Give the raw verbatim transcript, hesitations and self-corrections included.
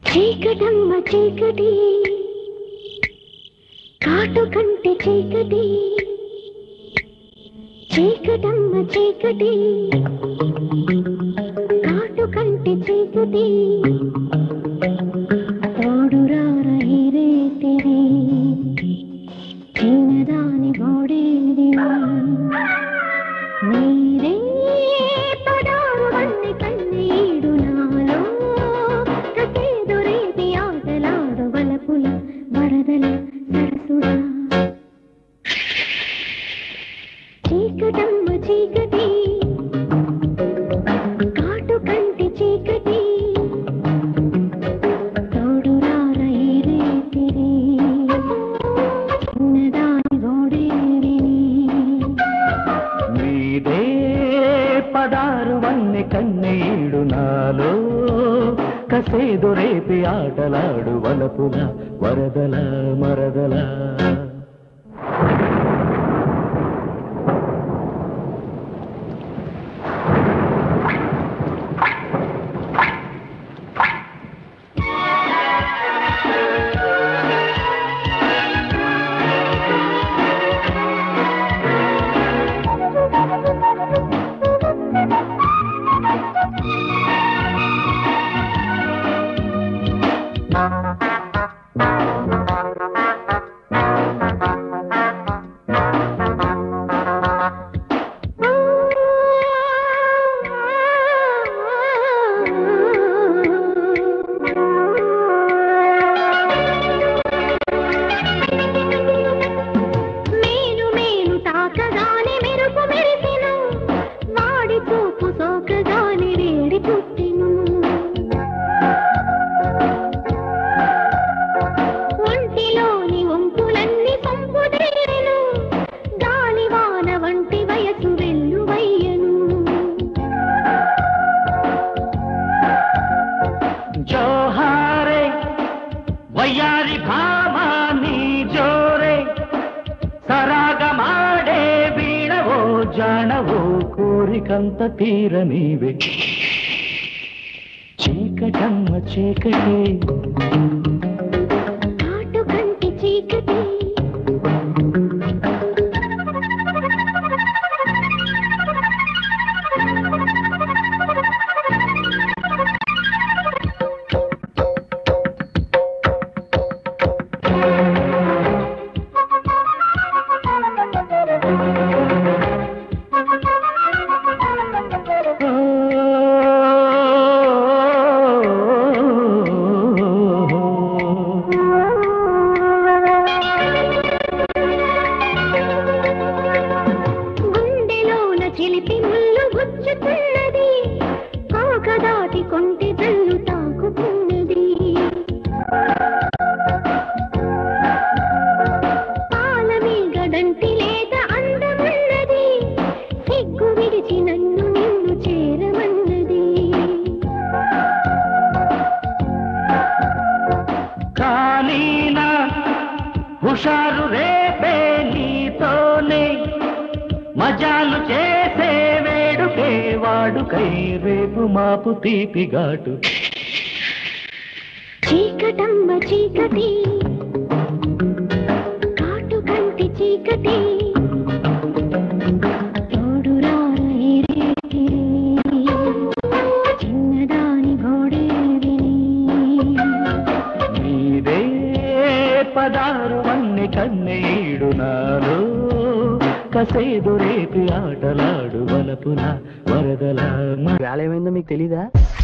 చీకటమ్మ చీకటి కాటు కంటి చీకటి చీకటమ్మ చీకటి కాటు కంటి చీకటి తోడురారా ఈ రేతిరి చిన్నదాని గోడేది నీరే పడారు వన్ని కన్నీడు నాలో కసేదురేది ఆటలాడు వలపుల వరదల సరసుడా చీకటమ్మ చీకటి కాటు కంటి చీకటి తోడురారా ఈ రేతిరి చిన్నదాని గోడేది నీదే పదారు వన్నె కన్నీడు నాలో కసేదు రేపి ఆటలాడు వలపుల వరదల మరదల వయ్యారి భామాని జోరే సరాగమాడే వీణవో జానవో కోరికంత తీర నీవే చీకటమ్మ చీకటి కాటు కంటి చీకటి చిలిపి ముళ్ళు గుచ్చుతున్నది కాక దాటి కొంటి జల్లు తాకుతున్నది పాల మీగడంటి లేత అందమున్నది సిగ్గు విడిచి నన్ను నిన్ను చేరమన్నది కానీనా హుషారు రేపే నీతోనే మజాలు చేసే వేడుకే వాడుకై రేపు మాపు తీపి ఘాటు చీకటమ్మ చీకటి కాటు కంటి చీకటి తోడురారా ఈ రేతిరి చిన్నదాని గోడేది నీదే పదారు వన్నె కన్నీడు నాలో కసేదు రేపి ఆటలాడు వలపుల వరదల వేళ ఏమైందో మీకు తెలీదా?